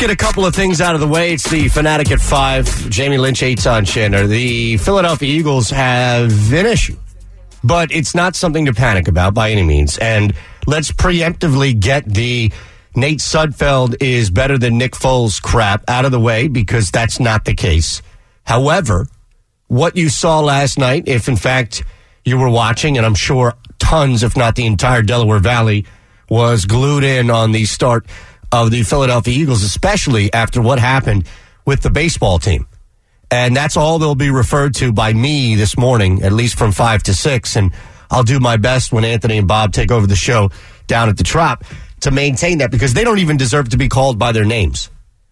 get a couple of things out of the way. It's the Fanatic at 5. Jamie Lynch, Eitan Chandler. The Philadelphia Eagles have an issue, but it's not something to panic about by any means. And let's preemptively get the Nate Sudfeld is better than Nick Foles crap out of the way, because that's not the case. However, what you saw last night, if in fact you were watching, and I'm sure tons, if not the entire Delaware Valley, was glued in on the start of the Philadelphia Eagles, especially after what happened with the baseball team. And that's all they'll be referred to by me this morning, at least from 5 to 6. And I'll do my best when Anthony and Bob take over the show down at the Trop to maintain that, because they don't even deserve to be called by their names.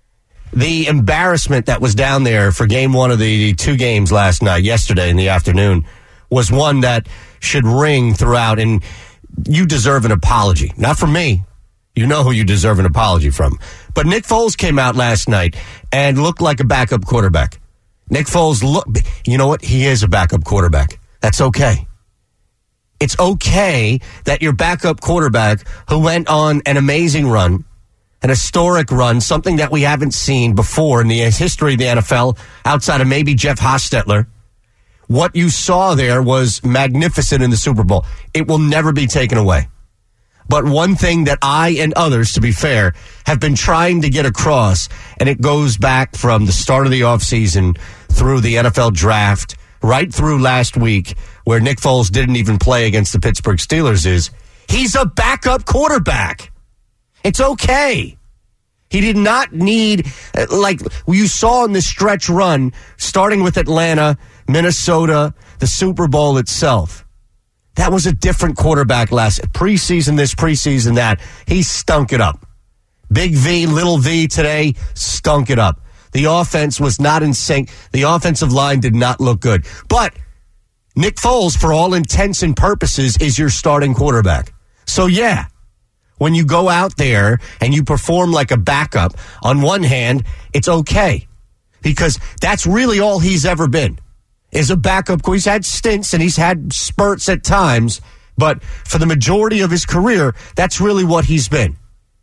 The embarrassment that was down there for game one of the two games last night, yesterday in the afternoon, was one that should ring throughout. And you deserve an apology. Not from me. You know who you deserve an apology from. But Nick Foles came out last night and looked like a backup quarterback. Nick Foles, you know what? He is a backup quarterback. That's okay. It's okay that your backup quarterback, who went on an amazing run, an historic run, something that we haven't seen before in the history of the NFL, outside of maybe Jeff Hostetler. What you saw there was magnificent in the Super Bowl. It will never be taken away. But one thing that I and others, to be fair, have been trying to get across, and it goes back from the start of the offseason through the NFL draft, right through last week, where Nick Foles didn't even play against the Pittsburgh Steelers, is he's a backup quarterback. It's okay. He did not need, like you saw in this stretch run, starting with Atlanta, Minnesota, the Super Bowl itself. That was a different quarterback last preseason, this preseason, that. He stunk it up. Big V, little V today, stunk it up. The offense was not in sync. The offensive line did not look good. But Nick Foles, for all intents and purposes, is your starting quarterback. So, yeah, when you go out there and you perform like a backup, on one hand, it's okay. Because that's really all he's ever been, is a backup. He's had stints and he's had spurts at times, but for the majority of his career, that's really what he's been.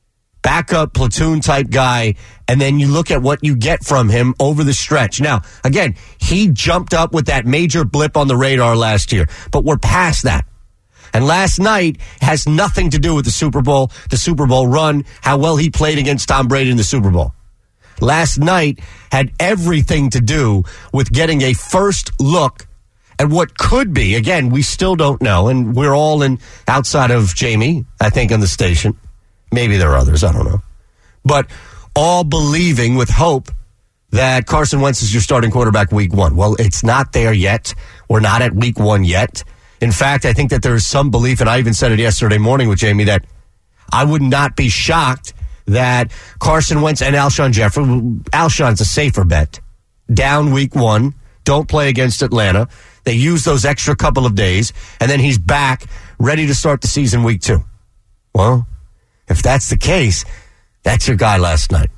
Backup, platoon-type guy, and then you look at what you get from him over the stretch. Now, again, he jumped up with that major blip on the radar last year, but we're past that. And last night has nothing to do with the Super Bowl run, how well he played against Tom Brady in the Super Bowl. Last night had everything to do with getting a first look at what could be. Again, we still don't know, and we're all in, outside of Jamie, I think, on the station. Maybe there are others, I don't know. But all believing with hope that Carson Wentz is your starting quarterback week one. Well, it's not there yet. We're not at week one yet. In fact, I think that there is some belief, and I even said it yesterday morning with Jamie, that I would not be shocked that Carson Wentz and Alshon Jeffrey, Alshon's a safer bet, down week one, don't play against Atlanta. They use those extra couple of days, and then he's back, ready to start the season week two. Well, if that's the case, that's your guy last night.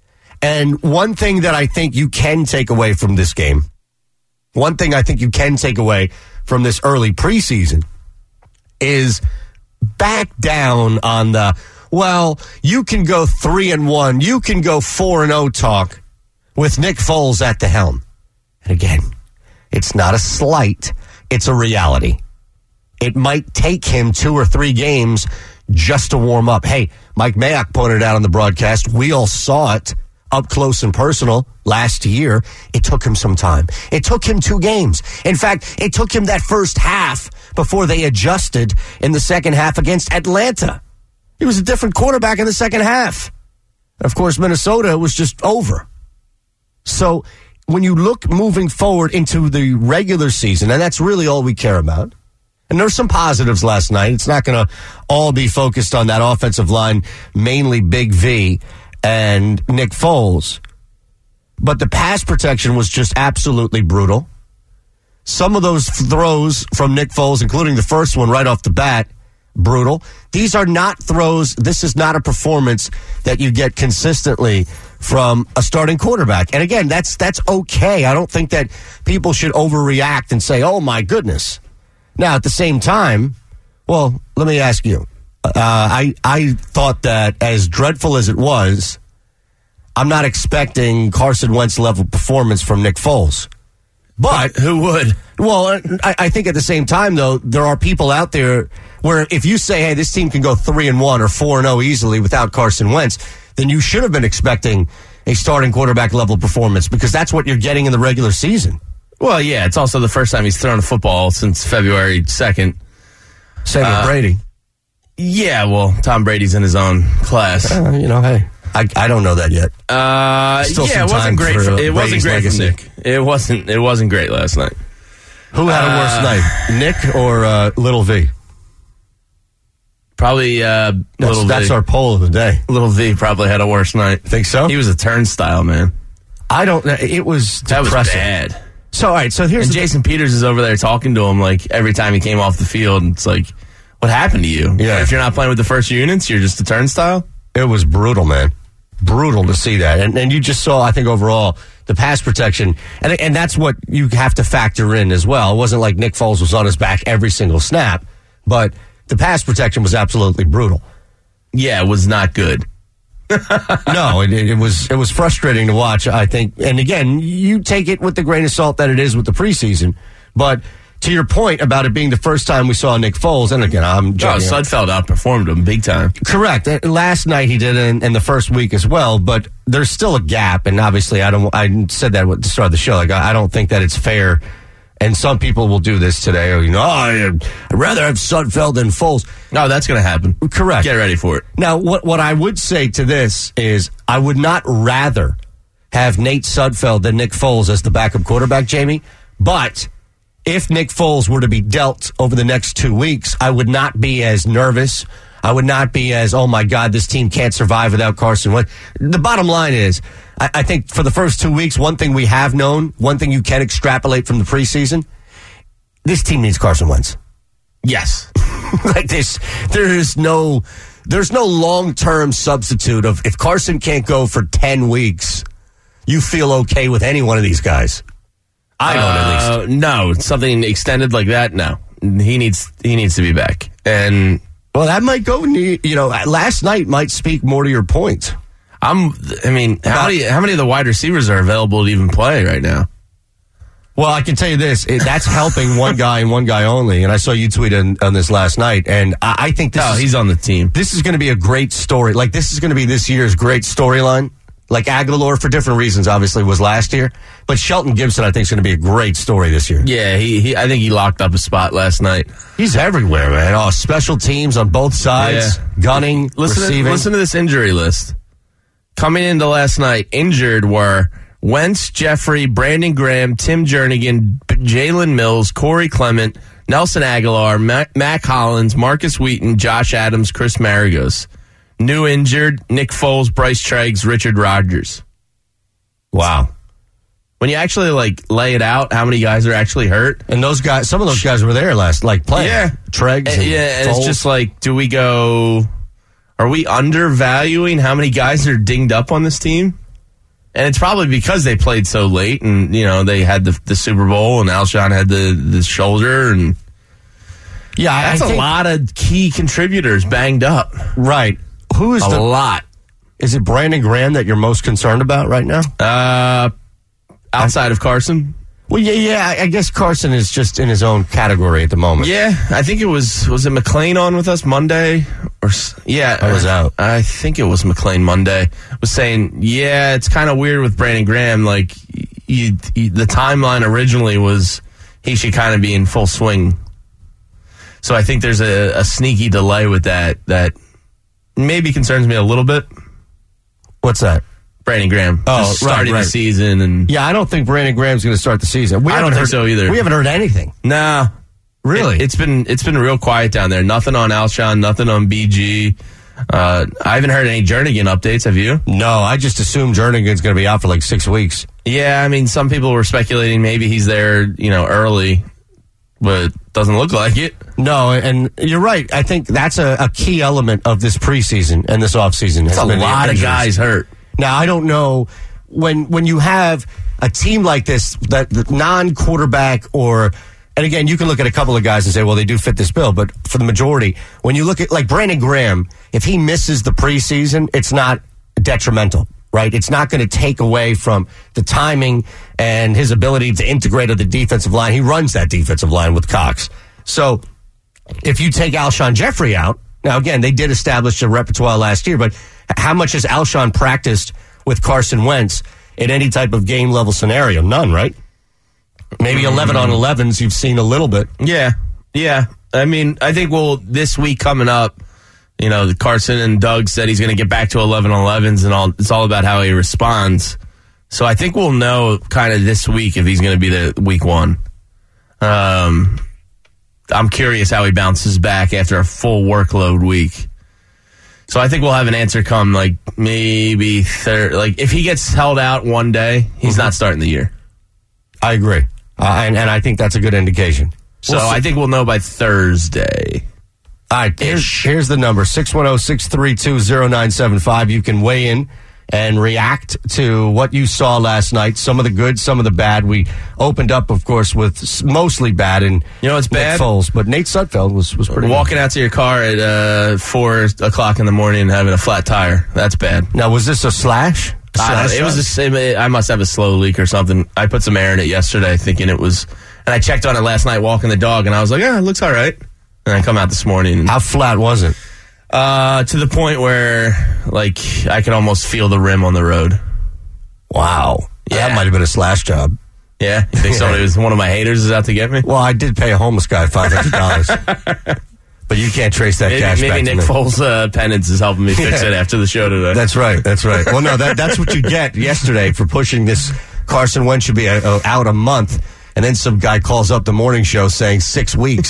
And one thing that I think you can take away from this game, one thing I think you can take away from this early preseason is back down on the, well, you can go 3-1, you can go 4-0 talk with Nick Foles at the helm. And again, it's not a slight, it's a reality. It might take him 2 or 3 games just to warm up. Hey, Mike Mayock pointed out on the broadcast, we all saw it up close and personal last year. It took him some time. It took him 2 games. In fact, it took him that first half before they adjusted in the second half against Atlanta. He was a different quarterback in the second half. Of course, Minnesota was just over. So when you look moving forward into the regular season, and that's really all we care about, and there's some positives last night. It's not going to all be focused on that offensive line, mainly Big V and Nick Foles. But the pass protection was just absolutely brutal. Some of those throws from Nick Foles, including the first one right off the bat, brutal. These are not throws. This is not a performance that you get consistently from a starting quarterback. And again, that's okay. I don't think that people should overreact and say, oh my goodness. Now, at the same time, well, let me ask you. I thought that as dreadful as it was, I'm not expecting Carson Wentz level performance from Nick Foles. But who would? Well, I think at the same time, though, there are people out there where if you say, hey, this team can go 3-1 or 4-0 easily without Carson Wentz, then you should have been expecting a starting quarterback level performance because that's what you're getting in the regular season. Well, yeah, it's also the first time he's thrown a football since February 2nd. Same with Brady. Yeah, well, Tom Brady's in his own class. Hey. I don't know that yet. It wasn't great. It wasn't great for Nick. It wasn't great last night. Who had a worse night, Nick or Little V? Probably Little V. That's our poll of the day. Little V probably had a worse night. Think so? He was a turnstile, man. I don't know. It was depressing. That was bad. So, all right. So here's Jason Peters is over there talking to him like every time he came off the field. And it's like, what happened to you? Yeah. If you're not playing with the first units, you're just a turnstile? It was brutal, man. Brutal to see that. And you just saw, I think, overall, the pass protection. And that's what you have to factor in as well. It wasn't like Nick Foles was on his back every single snap, but the pass protection was absolutely brutal. Yeah, it was not good. No, it was frustrating to watch, I think. And again, you take it with the grain of salt that it is with the preseason. But to your point about it being the first time we saw Nick Foles, and again, Sudfeld outperformed him big time. Correct. Last night he did in the first week as well, but there's still a gap, and obviously I said that at the start of the show. Like I don't think that it's fair, and some people will do this today. I'd rather have Sudfeld than Foles. No, that's going to happen. Correct. Get ready for it. Now, what I would say to this is I would not rather have Nate Sudfeld than Nick Foles as the backup quarterback, Jamie, but if Nick Foles were to be dealt over the next 2 weeks, I would not be as nervous. I would not be as, oh my God, this team can't survive without Carson Wentz. The bottom line is, I think for the first 2 weeks, one thing we have known, one thing you can extrapolate from the preseason, this team needs Carson Wentz. Yes. Like this, there's no long-term substitute of if Carson can't go for 10 weeks, you feel okay with any one of these guys. I don't at least. No, something extended like that, no. He needs to be back. And well, that might go, last night might speak more to your point. How many of the wide receivers are available to even play right now? Well, I can tell you this, that's helping one guy and one guy only. And I saw you tweet on this last night, and I think he's on the team. This is going to be a great story. Like, this is going to be this year's great storyline. Like Aguilar, for different reasons, obviously, was last year. But Shelton Gibson, I think, is going to be a great story this year. Yeah, I think he locked up a spot last night. He's everywhere, man. Oh, special teams on both sides, gunning, receiving. Listen to this injury list. Coming into last night, injured were Wentz, Jeffrey, Brandon Graham, Tim Jernigan, Jalen Mills, Corey Clement, Nelson Aguilar, Mac Hollins, Marcus Wheaton, Josh Adams, Chris Maragos. New injured, Nick Foles, Bryce Treggs, Richard Rodgers. Wow. When you actually lay it out, how many guys are actually hurt? And those guys, some of those guys were there playing. Yeah. Treggs and and it's just are we undervaluing how many guys are dinged up on this team? And it's probably because they played so late and, they had the Super Bowl and Alshon had the shoulder and that's a lot of key contributors banged up. Right. Who is a lot? Is it Brandon Graham that you're most concerned about right now? Outside of Carson? Well, yeah. I guess Carson is just in his own category at the moment. Yeah, I think it was it McLean on with us Monday? I was out. I think it was McLean Monday. Was saying, it's kind of weird with Brandon Graham. Like, the timeline originally was he should kind of be in full swing. So I think there's a sneaky delay with that maybe concerns me a little bit. What's that? Brandon Graham. Starting the season. And yeah, I don't think Brandon Graham's going to start the season. I don't think so either. We haven't heard anything. Nah. Really? It's been real quiet down there. Nothing on Alshon, nothing on BG. I haven't heard any Jernigan updates. Have you? No, I just assumed Jernigan's going to be out for 6 weeks. Yeah, I mean, some people were speculating maybe he's there, early, but doesn't look like it. No, and you're right. I think that's a key element of this preseason and this offseason. It's a lot of guys hurt. Now, I don't know when you have a team like this, that the non-quarterback and again, you can look at a couple of guys and say, well, they do fit this bill. But for the majority, when you look at Brandon Graham, if he misses the preseason, it's not detrimental right? It's not going to take away from the timing and his ability to integrate with the defensive line. He runs that defensive line with Cox. So if you take Alshon Jeffrey out, now again, they did establish a repertoire last year, but how much has Alshon practiced with Carson Wentz in any type of game level scenario? None, right? Maybe 11 on 11s you've seen a little bit. Yeah. I mean, I think this week coming up, Carson and Doug said he's going to get back to 11 on 11s, and it's all about how he responds. So I think we'll know kind of this week if he's going to be the week one. I'm curious how he bounces back after a full workload week. So I think we'll have an answer come maybe third. If he gets held out one day, he's not starting the year. I agree. And I think that's a good indication. So I think we'll know by Thursday. All right, here's the number, 610-632-0975. You can weigh in and react to what you saw last night, some of the good, some of the bad. We opened up, of course, with mostly bad and it's bad. Foles, but Nate Sudfeld was pretty walking out to your car at 4 o'clock in the morning and having a flat tire. That's bad. Now, was this a slash? It was the same. I must have a slow leak or something. I put some air in it yesterday thinking it was, and I checked on it last night walking the dog, and I was like, it looks all right. And I come out this morning. How flat was it? To the point where, I could almost feel the rim on the road. Wow. Yeah. That might have been a slash job. Yeah? You think one of my haters is out to get me? Well, I did pay a homeless guy $500. But you can't trace that cash back to me. Maybe Nick Foles' penance is helping me fix it after the show today. That's right. Well, no, that's what you get yesterday for pushing this. Carson Wentz should be out a month. And then some guy calls up the morning show saying 6 weeks.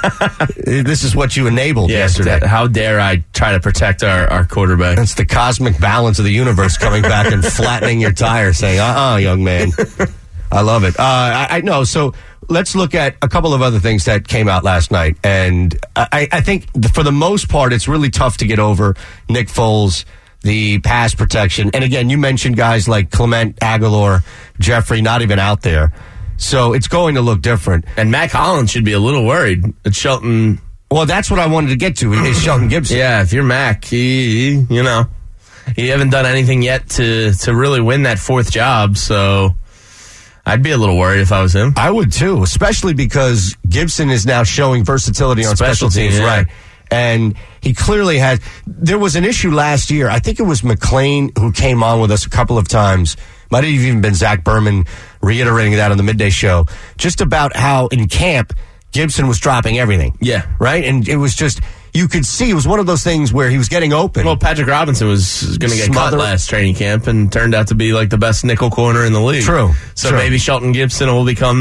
This is what you enabled yesterday. How dare I try to protect our quarterback? It's the cosmic balance of the universe coming back and flattening your tire, saying, young man. I love it. I know. So let's look at a couple of other things that came out last night. And I think for the most part, it's really tough to get over Nick Foles, the pass protection. And again, you mentioned guys like Clement, Aguilar, Jeffrey, not even out there. So it's going to look different. And Mac Hollins should be a little worried that Shelton... Well, that's what I wanted to get to, is Shelton Gibson. Yeah, if you're Mac, you haven't done anything yet to really win that fourth job, so I'd be a little worried if I was him. I would too, especially because Gibson is now showing versatility on special teams, right? And he clearly had... There was an issue last year. I think it was McClain who came on with us a couple of times. Might have even been Zach Berman reiterating that on the midday show, just about how in camp Gibson was dropping everything. Yeah. Right? And it was just, you could see it was one of those things where he was getting open. Well, Patrick Robinson was going to get cut last training camp and turned out to be the best nickel corner in the league. True. So maybe Shelton Gibson will become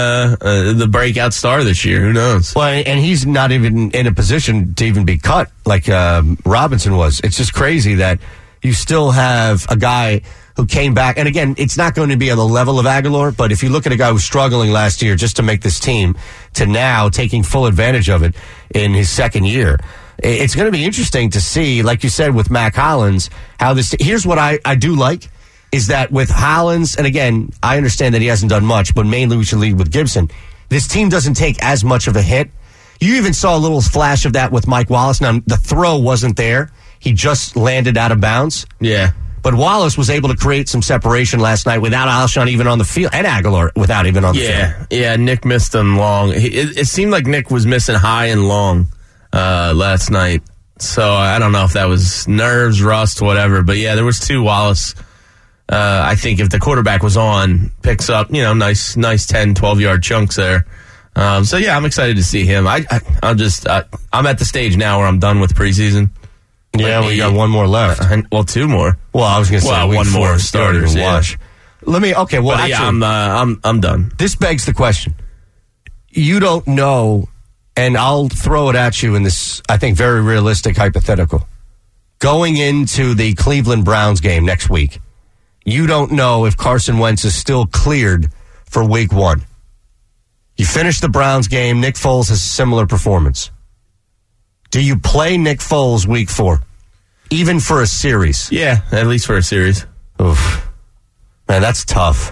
the breakout star this year. Who knows? Well, and he's not even in a position to even be cut like Robinson was. It's just crazy that you still have a guy who came back. And again, it's not going to be on the level of Aguilar, but if you look at a guy who was struggling last year just to make this team to now taking full advantage of it in his second year, it's going to be interesting to see, like you said, with Mac Hollins, how this... Here's what I do like, is that with Hollins, and again, I understand that he hasn't done much, but mainly we should lead with Gibson. This team doesn't take as much of a hit. You even saw a little flash of that with Mike Wallace. Now, the throw wasn't there. He just landed out of bounds. Yeah. But Wallace was able to create some separation last night without Alshon even on the field, and Aguilar without even on the field. Yeah, Nick missed him long. It seemed like Nick was missing high and long last night. So I don't know if that was nerves, rust, whatever. But yeah, there was two. Wallace, I think if the quarterback was on, picks up, nice 10, 12-yard chunks there. So yeah, I'm excited to see him. I'm at the stage now where I'm done with preseason. Yeah, we got one more left. Well, two more. Well, I was going to say one more starters. Watch. Let me. Okay. Well, but actually, I'm done. This begs the question. You don't know, and I'll throw it at you in this, I think, very realistic hypothetical. Going into the Cleveland Browns game next week, you don't know if Carson Wentz is still cleared for Week 1. You finish the Browns game. Nick Foles has a similar performance. Do you play Nick Foles Week 4? Even for a series? Yeah, at least for a series. Oof. Man, that's tough.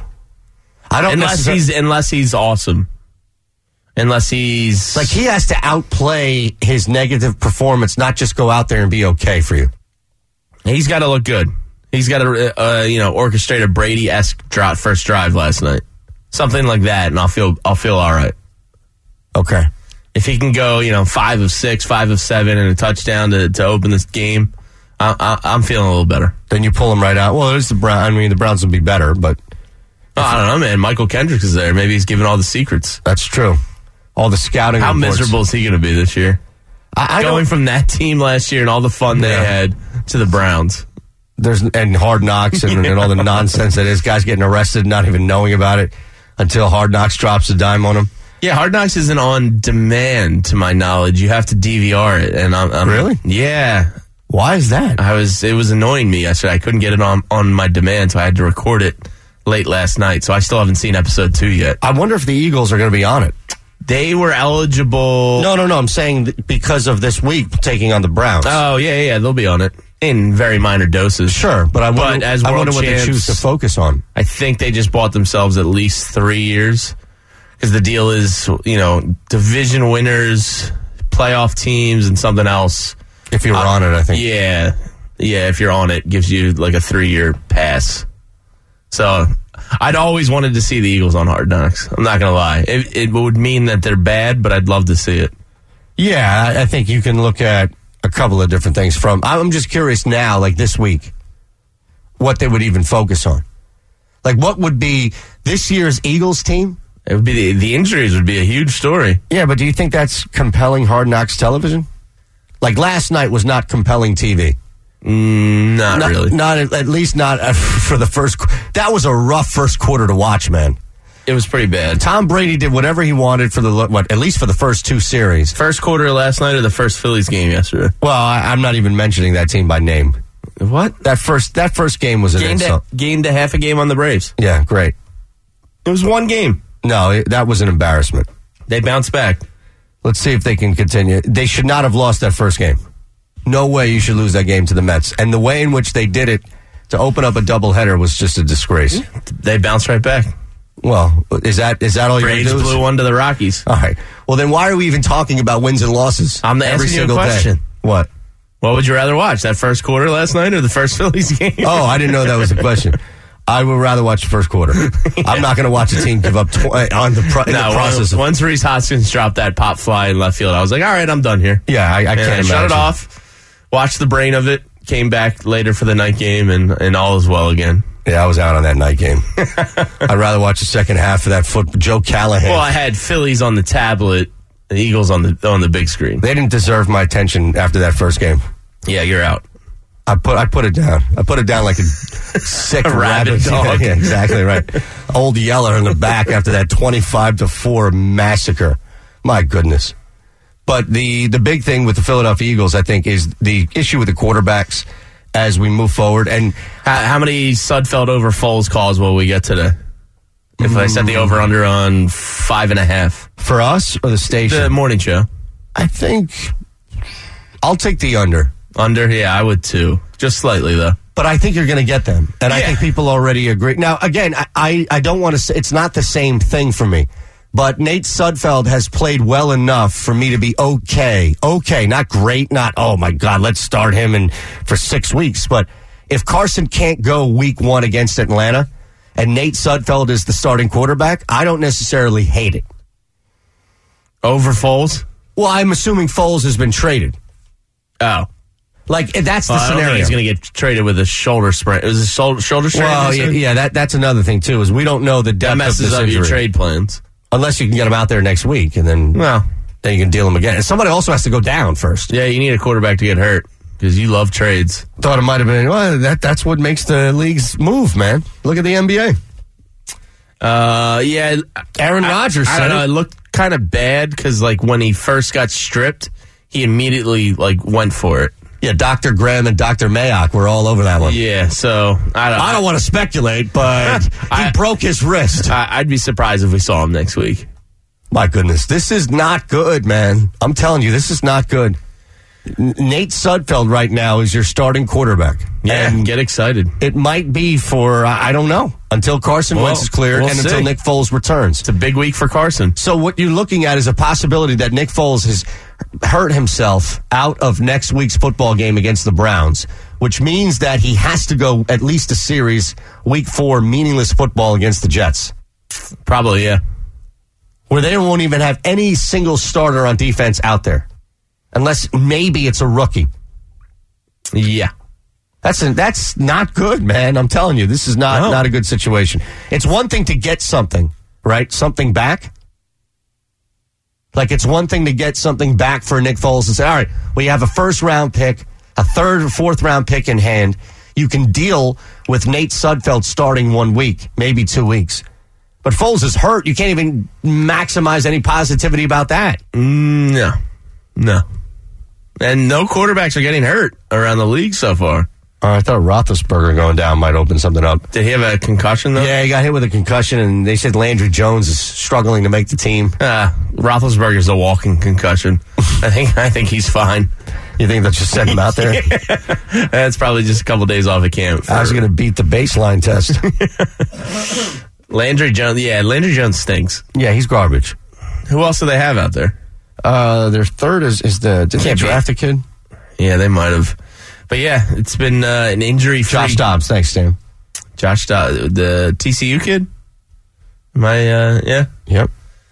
Unless he's awesome. Unless he's... he has to outplay his negative performance, not just go out there and be okay for you. He's got to look good. He's got to orchestrate a Brady-esque first drive last night, something like that, and I'll feel all right. Okay. If he can go 5 of 6, 5 of 7, and a touchdown to open this game, I'm feeling a little better. Then you pull him right out. Well, there's the Browns. I mean, the Browns will be better, but I don't know, man. Michael Kendricks is there. Maybe he's giving all the secrets. That's true. All the scouting. How reports. miserable is he going to be this year? Going from that team last year and all the fun they had to the Browns. And Hard Knocks and all the nonsense that is. Guys getting arrested, not even knowing about it until Hard Knocks drops a dime on them. Yeah, Hard Knocks isn't on demand, to my knowledge. You have to DVR it, and I'm really. Yeah. Why is that? It was annoying me yesterday. I couldn't get it on my demand, so I had to record it late last night. So I still haven't seen episode 2 yet. I wonder if the Eagles are going to be on it. They were eligible. No. I'm saying because of this week taking on the Browns. Oh yeah, they'll be on it in very minor doses. Sure, but I wonder what they choose to focus on. I think they just bought themselves at least 3 years because the deal is division winners, playoff teams, and something else. If you were on it, I think. Yeah. If you're on it, gives you like a 3-year pass. So I'd always wanted to see the Eagles on Hard Knocks. I'm not going to lie. It would mean that they're bad, but I'd love to see it. Yeah, I think you can look at a couple of different things from. I'm just curious now, like this week, what they would even focus on. Like, what would be this year's Eagles team? It would be the injuries would be a huge story. Yeah, but do you think that's compelling Hard Knocks television? Like last night was not compelling TV. Not really. Not at least not for the first. That was a rough first quarter to watch, man. It was pretty bad. Tom Brady did whatever he wanted for at least for the first 2 series. First quarter last night or the first Phillies game yesterday? Well, I'm not even mentioning that team by name. What? That first game was an insult. Gained a half a game on the Braves. Yeah, great. It was one game. No, that was an embarrassment. They bounced back. Let's see if they can continue. They should not have lost that first game. No way you should lose that game to the Mets. And the way in which they did it to open up a doubleheader was just a disgrace. They bounced right back. Well, is that all you're Braves going to do? blew one to the Rockies. All right. Well, then why are we even talking about wins and losses? I'm every asking you a single question. Day? What would you rather watch, that first quarter last night or the first Phillies game? Oh, I didn't know that was a question. I would rather watch the first quarter. Yeah. I'm not going to watch a team give up on the process. Once Reese Hoskins dropped that pop fly in left field, I was like, all right, I'm done here. Yeah, I can't imagine. Shut it off, watched the brain of it, came back later for the night game, and all is well again. Yeah, I was out on that night game. I'd rather watch the second half of that Joe Callahan. Well, I had Phillies on the tablet, the Eagles on the big screen. They didn't deserve my attention after that first game. Yeah, you're out. I put it down. I put it down like a sick rabid dog. Yeah, exactly right. Old Yeller in the back after that 25-4 massacre. My goodness. But the big thing with the Philadelphia Eagles, I think, is the issue with the quarterbacks as we move forward. And how many Sudfeld over Foles calls will we get today? If I set the over-under on 5.5. For us or the station? The morning show. I think I'll take the under. Under? Yeah, I would too. Just slightly, though. But I think you're going to get them. And I think people already agree. Now, again, I don't want to say it's not the same thing for me. But Nate Sudfeld has played well enough for me to be okay. Okay, not great, not, oh my God, let's start him for 6 weeks. But if Carson can't go week 1 against Atlanta and Nate Sudfeld is the starting quarterback, I don't necessarily hate it. Over Foles? Well, I'm assuming Foles has been traded. Oh. Like, that's the I don't scenario. think he's going to get traded with a shoulder sprain. It was a shoulder sprain? Well, yeah, that's another thing, too, is we don't know the depth that messes of this up injury. your trade plans. Unless you can get him out there next week, and then you can deal him again. And somebody also has to go down first. Yeah, you need a quarterback to get hurt because you love trades. Thought it might have been, well, that's what makes the leagues move, man. Look at the NBA. Yeah. Aaron Rodgers I said don't know. it. It looked kind of bad because, like, when he first got stripped, he immediately, like, went for it. Yeah, Dr. Graham and Dr. Mayock were all over that one. Yeah, so I don't want to speculate, but he broke his wrist. I'd be surprised if we saw him next week. My goodness, this is not good, man. I'm telling you, this is not good. Nate Sudfeld right now is your starting quarterback. Yeah, and get excited. It might be for, I don't know, until Carson Wentz is cleared and until Nick Foles returns. It's a big week for Carson. So what you're looking at is a possibility that Nick Foles has hurt himself out of next week's football game against the Browns, which means that he has to go at least a series, week 4, meaningless football against the Jets. Probably, yeah. Where they won't even have any single starter on defense out there. Unless maybe it's a rookie. Yeah. That's not good, man. I'm telling you, this is not a good situation. It's one thing to get something, right? Something back. Like, it's one thing to get something back for Nick Foles and say, all right, we have a first-round pick, a third or fourth-round pick in hand. You can deal with Nate Sudfeld starting 1 week, maybe 2 weeks. But Foles is hurt. You can't even maximize any positivity about that. No. And no quarterbacks are getting hurt around the league so far. I thought Roethlisberger going down might open something up. Did he have a concussion, though? Yeah, he got hit with a concussion, and they said Landry Jones is struggling to make the team. Roethlisberger's a walking concussion. I think he's fine. You think they'll just send him out there? Yeah. That's probably just a couple days off of camp. I was going to beat the baseline test. Landry Jones stinks. Yeah, he's garbage. Who else do they have out there? Their third is did they draft a kid? Yeah, they might have. But yeah, it's been an injury-free. Josh Dobbs, thanks, Stan. Josh Dobbs, the TCU kid? Yeah. Yep.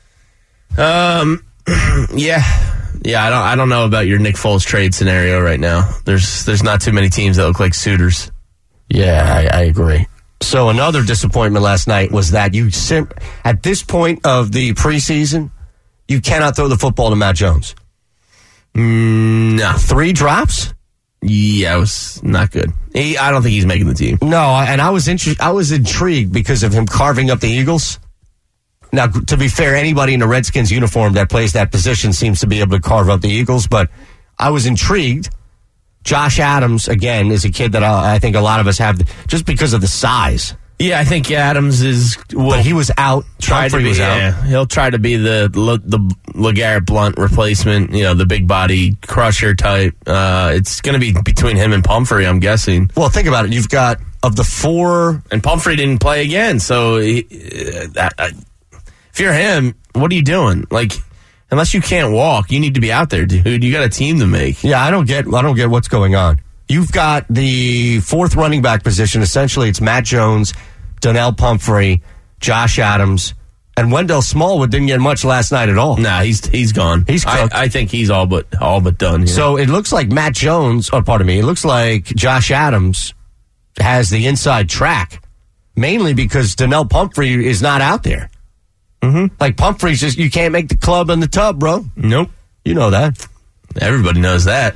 Yeah, I don't know about your Nick Foles trade scenario right now. There's not too many teams that look like suitors. Yeah, I agree. So another disappointment last night was that at this point of the preseason, you cannot throw the football to Matt Jones. No. 3 drops? Yeah, it was not good. I don't think he's making the team. No, and I was intrigued because of him carving up the Eagles. Now, to be fair, anybody in a Redskins uniform that plays that position seems to be able to carve up the Eagles, but I was intrigued. Josh Adams, again, is a kid that I think a lot of us have just because of the size. Yeah, I think Adams is... but he was out. Humphrey was out. He'll try to be the LeGarrette Blount replacement, the big body crusher type. It's going to be between him and Pumphrey, I'm guessing. Well, think about it. You've got, of the 4... And Pumphrey didn't play again, so if you're him, what are you doing? Like, unless you can't walk, you need to be out there, dude. You got a team to make. Yeah, I don't get what's going on. You've got the 4th running back position. Essentially, it's Matt Jones, Donnell Pumphrey, Josh Adams, and Wendell Smallwood didn't get much last night at all. Nah, he's gone. He's cooked. I think he's all but done. So it looks like it looks like Josh Adams has the inside track, mainly because Donnell Pumphrey is not out there. Mm-hmm. Like, Pumphrey's just, you can't make the club in the tub, bro. Nope. You know that. Everybody knows that.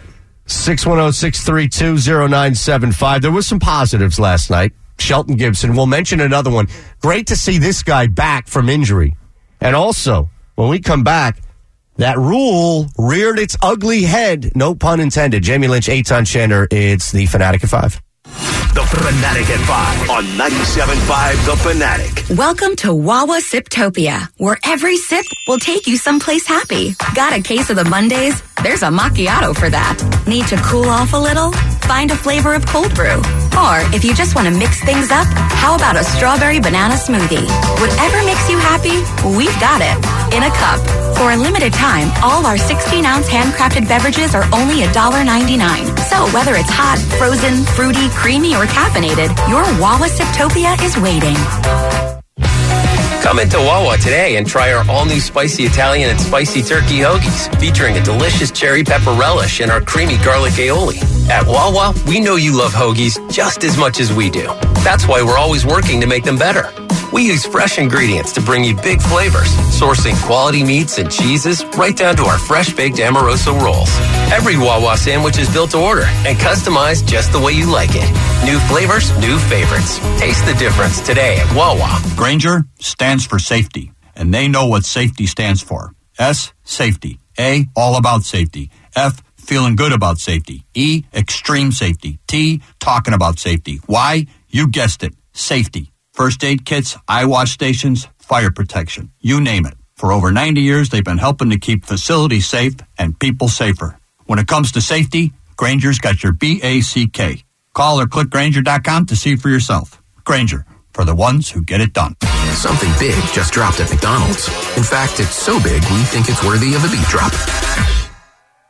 610-632-0975. There was some positives last night. Shelton Gibson. We'll mention another one. Great to see this guy back from injury. And also, when we come back, that rule reared its ugly head. No pun intended. Jamie Lynch, Eitan Shander. It's the Fanatic at 5. The Fanatic at 5 on 97.5 The Fanatic. Welcome to Wawa Siptopia, where every sip will take you someplace happy. Got a case of the Mondays? There's a macchiato for that. Need to cool off a little? Find a flavor of cold brew. Or if you just want to mix things up, how about a strawberry banana smoothie? Whatever makes you happy, we've got it. In a cup. For a limited time, all our 16-ounce handcrafted beverages are only $1.99. So whether it's hot, frozen, fruity, creamy, or caffeinated, your Wawa Siptopia is waiting. Come into Wawa today and try our all-new spicy Italian and spicy turkey hoagies, featuring a delicious cherry pepper relish and our creamy garlic aioli. At Wawa, we know you love hoagies just as much as we do. That's why we're always working to make them better. We use fresh ingredients to bring you big flavors, sourcing quality meats and cheeses right down to our fresh-baked Amoroso rolls. Every Wawa sandwich is built to order and customized just the way you like it. New flavors, new favorites. Taste the difference today at Wawa. Grainger stands for safety, and they know what safety stands for. S, safety. A, all about safety. F, feeling good about safety. E, extreme safety. T, talking about safety. Y, you guessed it, safety. First aid kits, eye wash stations, fire protection, you name it. For over 90 years, they've been helping to keep facilities safe and people safer. When it comes to safety, Grainger's got your BACK. Call or click Grainger.com to see for yourself. Grainger, for the ones who get it done. Something big just dropped at McDonald's. In fact, it's so big we think it's worthy of a beat drop. The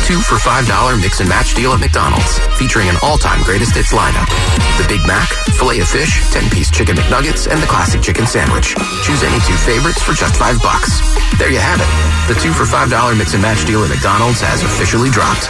2 for $5 mix and match deal at McDonald's, featuring an all-time greatest hits lineup. The Big Mac, filet of fish, 10-piece chicken McNuggets, and the classic chicken sandwich. Choose any 2 favorites for just $5. There you have it. The 2 for $5 mix and match deal at McDonald's has officially dropped.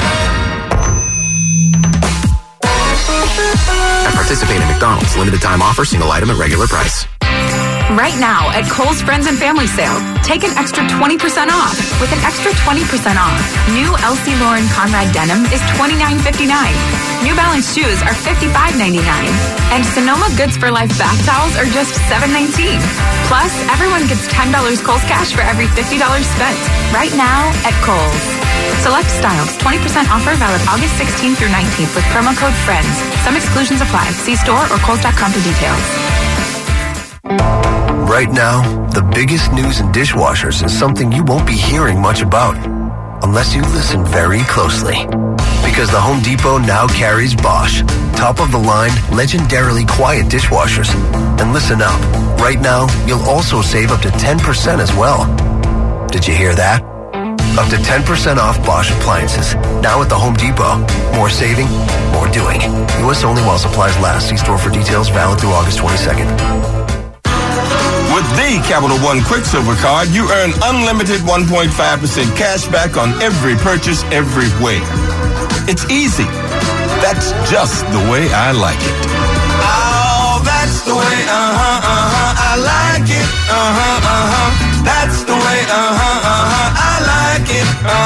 At participating McDonald's, limited time offer, single item at regular price. Right now at Kohl's Friends and Family Sale, take an extra 20% off. With an extra 20% off, new Elsie Lauren Conrad denim is $29.59. New Balance shoes are $55.99. And Sonoma Goods for Life bath towels are just $7.19. Plus, everyone gets $10 Kohl's cash for every $50 spent. Right now at Kohl's. Select styles, 20% offer valid August 16th through 19th with promo code FRIENDS. Some exclusions apply. See store or Kohls.com for details. Right now, the biggest news in dishwashers is something you won't be hearing much about unless you listen very closely. Because the Home Depot now carries Bosch, top-of-the-line, legendarily quiet dishwashers. And listen up, right now, you'll also save up to 10% as well. Did you hear that? Up to 10% off Bosch appliances, now at the Home Depot. More saving, more doing. U.S. only while supplies last. See store for details, valid through August 22nd. With the Capital One Quicksilver Card, you earn unlimited 1.5% cash back on every purchase everywhere. It's easy. That's just the way I like it. Oh, that's the way, I like it. That's the way, I like it.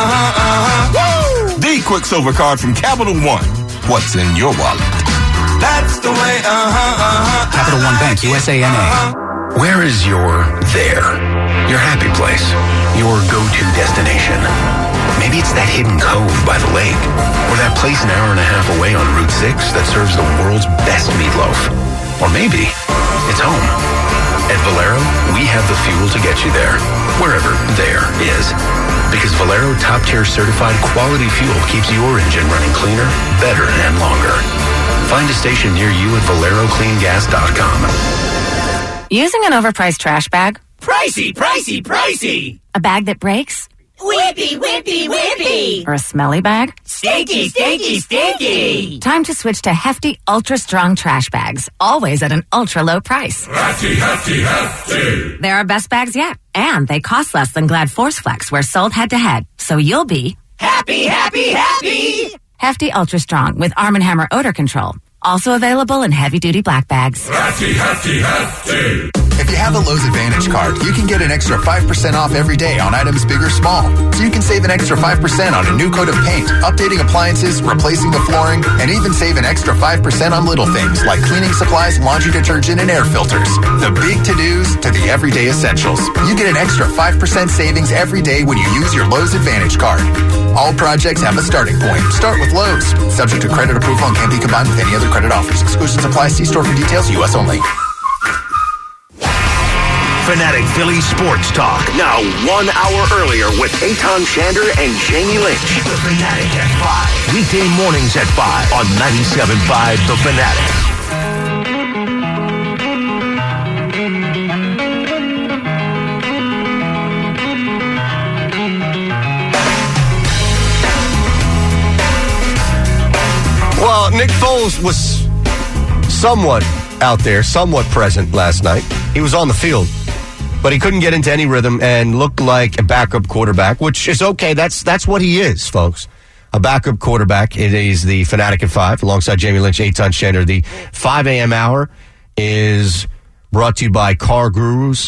Woo! The Quicksilver Card from Capital One. What's in your wallet? That's the way, Capital One Bank, USA, Where is your there? Your happy place? Your go-to destination? Maybe it's that hidden cove by the lake, or that place an hour and a half away on Route 6 that serves the world's best meatloaf. Or maybe it's home. At Valero, we have the fuel to get you there, wherever there is. Because Valero top-tier certified quality fuel keeps your engine running cleaner, better, and longer. Find a station near you at ValeroCleanGas.com. Using an overpriced trash bag? Pricey, pricey, pricey. A bag that breaks? Whippy, whippy, whippy. Or a smelly bag? Stinky, stinky, stinky. Time to switch to Hefty Ultra Strong trash bags, always at an ultra low price. Hefty, hefty, hefty. They're our best bags yet, and they cost less than Glad Force Flex, where sold head to head. So you'll be happy, happy, happy. Hefty Ultra Strong with Arm & Hammer odor control. Also available in heavy-duty black bags. Hefty, hefty, hefty. If you have a Lowe's Advantage card, you can get an extra 5% off every day on items big or small. So you can save an extra 5% on a new coat of paint, updating appliances, replacing the flooring, and even save an extra 5% on little things like cleaning supplies, laundry detergent, and air filters. The big to-dos to the everyday essentials. You get an extra 5% savings every day when you use your Lowe's Advantage card. All projects have a starting point. Start with Lowe's. Subject to credit approval and can't be combined with any other credit offers. Exclusions apply. See store for details. U.S. only. Fanatic Philly Sports Talk. Now 1 hour earlier with Eitan Shander and Jamie Lynch. The Fanatic at 5. Weekday mornings at 5 on 97.5 The Fanatic. Well, Nick Foles was somewhat out there, somewhat present last night. He was on the field, but he couldn't get into any rhythm and looked like a backup quarterback, which is okay. That's what he is, folks. A backup quarterback. It is the Fanatic at 5, alongside Jamie Lynch, Eitan Shander. The 5 a.m. hour is brought to you by Car Gurus,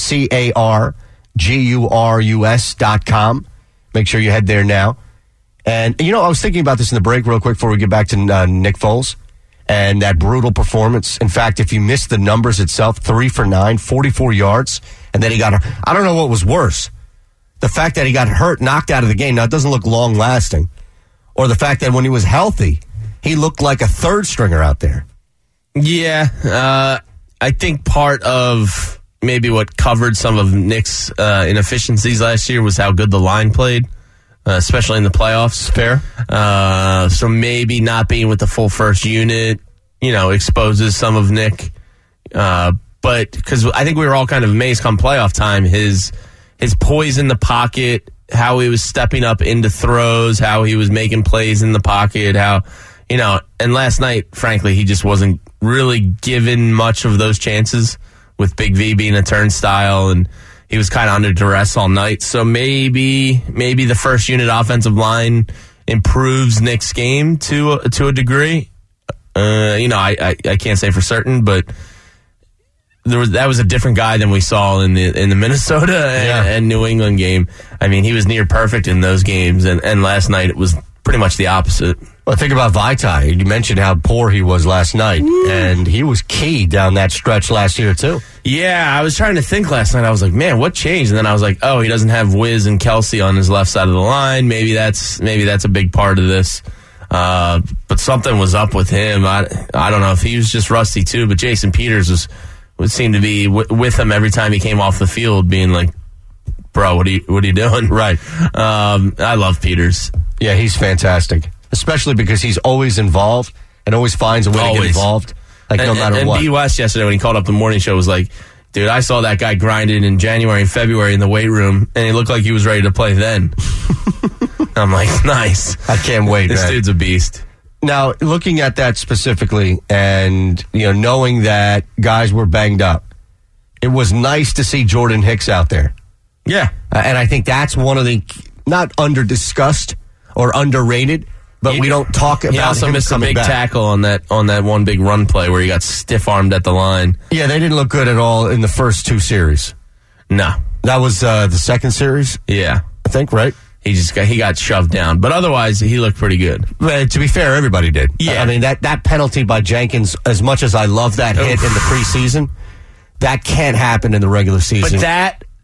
CarGurus.com. Make sure you head there now. And, you know, I was thinking about this in the break real quick before we get back to Nick Foles and that brutal performance. In fact, if you missed the numbers itself, 3 for 9, 44 yards, and then he got, I don't know what was worse. The fact that he got hurt, knocked out of the game. Now, it doesn't look long-lasting. Or the fact that when he was healthy, he looked like a third stringer out there. Yeah, I think part of maybe what covered some of Nick's inefficiencies last year was how good the line played. Especially in the playoffs. Fair. So maybe not being with the full first unit, you know, exposes some of Nick. But because I think we were all kind of amazed come playoff time, his poise in the pocket, how he was stepping up into throws, how he was making plays in the pocket, how, and last night, frankly, he just wasn't really given much of those chances with Big V being a turnstile, and he was kind of under duress all night. So maybe the first unit offensive line improves Nick's game to a degree. I can't say for certain, but that was a different guy than we saw in the Minnesota and New England game. I mean, he was near perfect in those games, and last night it was pretty much the opposite. Well, think about Vaitai. You mentioned how poor he was last night, and he was key down that stretch last year, too. Yeah, I was trying to think last night. I was like, man, what changed? And then I was like, oh, he doesn't have Wiz and Kelsey on his left side of the line. Maybe that's a big part of this. But something was up with him. I don't know if he was just rusty, too, but Jason Peters would seem to be with him every time he came off the field, being like, bro, what are you doing? Right. I love Peters. Yeah, he's fantastic, especially because he's always involved and always finds a way to get involved, no matter what. And B. West yesterday, when he called up the morning show, was like, dude, I saw that guy grinding in January and February in the weight room, and he looked like he was ready to play then. I'm like, nice. I can't wait, This man. dude's a beast. Now, looking at that specifically and, knowing that guys were banged up, it was nice to see Jordan Hicks out there. Yeah. And I think that's one of the, not under-discussed or underrated, but we don't talk about him. He also missed a big tackle on that one big run play where he got stiff-armed at the line. Yeah, they didn't look good at all in the first two series. No. That was the second series? Yeah. I think, right? He got shoved down. But otherwise, he looked pretty good. But to be fair, everybody did. Yeah. I mean, that penalty by Jenkins, as much as I love that hit in the preseason, that can't happen in the regular season. But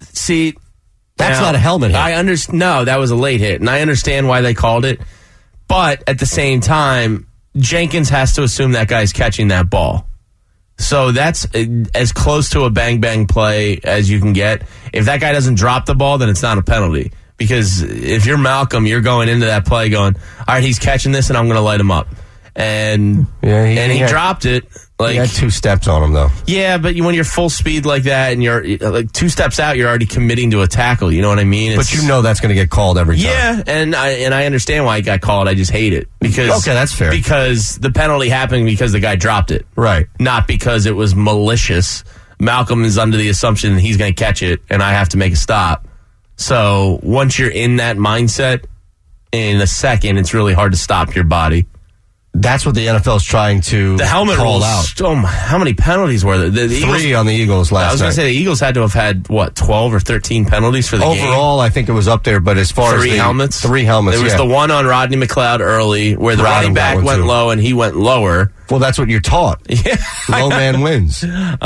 that's not a helmet hit. No, that was a late hit, and I understand why they called it. But at the same time, Jenkins has to assume that guy's catching that ball. So that's as close to a bang-bang play as you can get. If that guy doesn't drop the ball, then it's not a penalty. Because if you're Malcolm, you're going into that play going, all right, he's catching this, and I'm going to light him up. And he dropped it. Like, he had 2 steps on him, though. Yeah, but when you're full speed like that and you're like 2 steps out, you're already committing to a tackle. You know what I mean? But that's going to get called every time. Yeah, and I understand why it got called. I just hate it. Okay, that's fair. Because the penalty happened because the guy dropped it. Right. Not because it was malicious. Malcolm is under the assumption that he's going to catch it, and I have to make a stop. So once you're in that mindset, in a second, it's really hard to stop your body. That's what the NFL is trying to the helmet call rules, out. How many penalties were there? The 3 on the Eagles last night. I was going to say the Eagles had to have had, 12 or 13 penalties for the game? Overall, I think it was up there, but as far as 3 helmets? 3 helmets, There was the one on Rodney McLeod early where the running back went low and he went lower. Well, that's what you're taught. Yeah. Low man wins.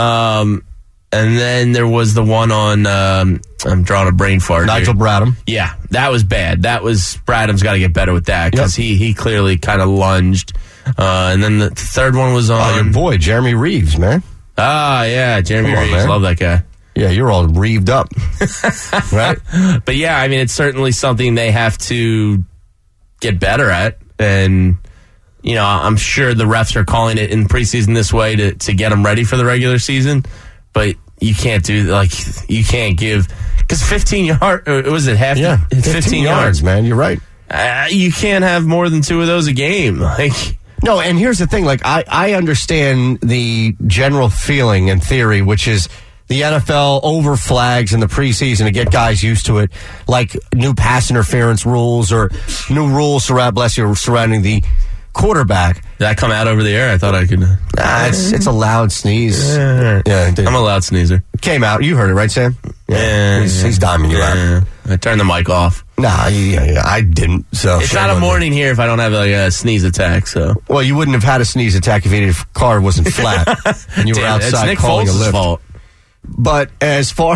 And then there was the one on, I'm drawing a brain fart. Nigel Bradham. Yeah, that was bad. Bradham's got to get better with that because he clearly kind of lunged. And then the third one was on. Oh, your boy, Jeremy Reeves, man. Ah, yeah, Jeremy Reeves. Man. Love that guy. Yeah, you're all reeved up. Right? But yeah, I mean, it's certainly something they have to get better at. And, I'm sure the refs are calling it in preseason this way to get them ready for the regular season. But you can't you can't give, because 15 yards, was it half? Yeah, 15 yards, man. You're right. You can't have more than 2 of those a game. No, and here's the thing. I understand the general feeling and theory, which is the NFL over flags in the preseason to get guys used to it, like new pass interference rules or new rules surrounding the quarterback. Did that come out over the air? I thought I could. It's a loud sneeze. Yeah, I'm a loud sneezer. It came out. You heard it, right, Sam? Yeah. He's diming you out. I turned the mic off. Nah, I didn't. So it's not a morning here if I don't have a sneeze attack. So well, you wouldn't have had a sneeze attack if your car wasn't flat and you were outside calling a lift. Fault. But as far